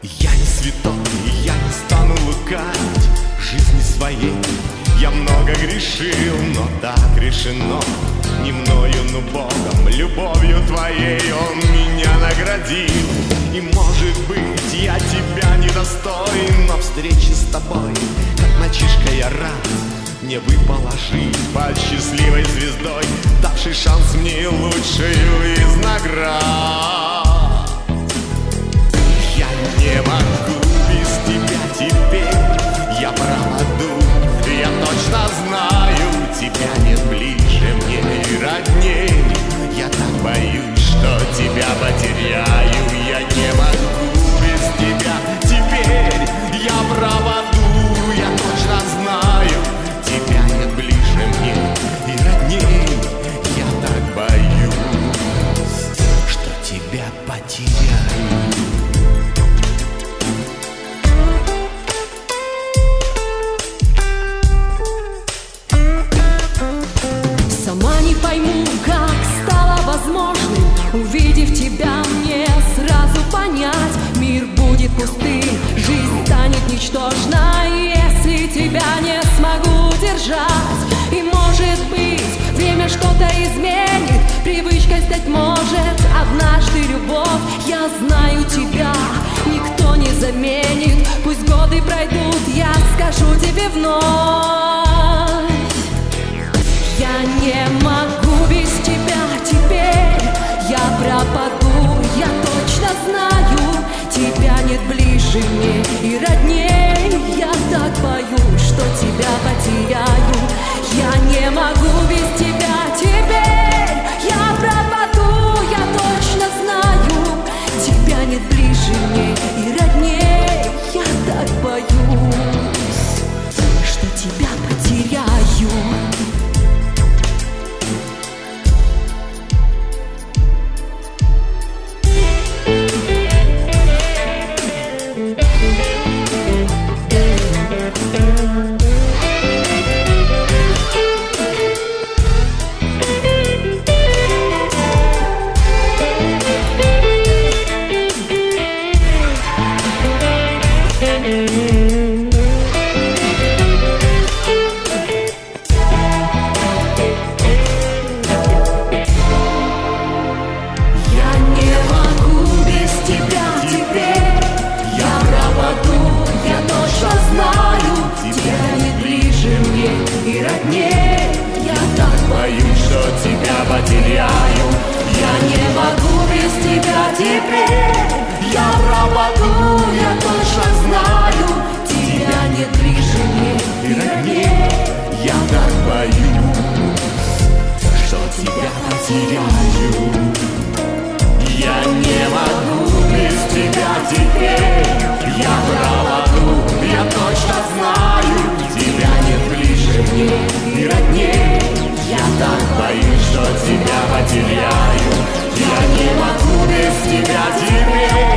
Я не святой, я не стану лукавить жизни своей. Я много грешил, но так решено. Не мною, но Богом, любовью твоей Он меня наградил. И может быть, я тебя недостоин, но встречи с тобой, как мальчишка, я рад. Мне выпало жить под счастливой звездой, давший шанс мне лучшую из наград. Я не могу без тебя теперь, я проводу, я точно знаю, тебя нет ближе мне и родней. Я так боюсь, что тебя потеряю. Я не могу без тебя теперь, я проводу, я точно знаю, тебя нет ближе мне и родней. Я так боюсь, что тебя потеряю. Сама не пойму, как стало возможным, увидев тебя, мне сразу понять: мир будет пустым, жизнь станет ничтожна, если тебя не смогу держать. И может быть, время что-то изменит, привычкой стать может однажды любовь. Я знаю тебя, никто не заменит. Пусть годы пройдут, я скажу тебе вновь: я не могу без тебя теперь, я пропаду, я точно знаю, тебя нет ближе мне и родней. Я так боюсь, что тебя потеряю. Я не могу без тебя теперь, я пропаду, я точно знаю, тебя нет ближе мне и родней. Я так боюсь, что тебя потеряю. Потеряю. Я не могу без тебя теперь, я пропаду, я точно знаю, тебя нет ближе мне и родней. Я так боюсь, что тебя потеряю. Я не могу без тебя теперь, я пропаду, я точно знаю, тебя нет ближе мне и родней. Я так боюсь, что тебя потеряю. Я не могу без тебя теперь.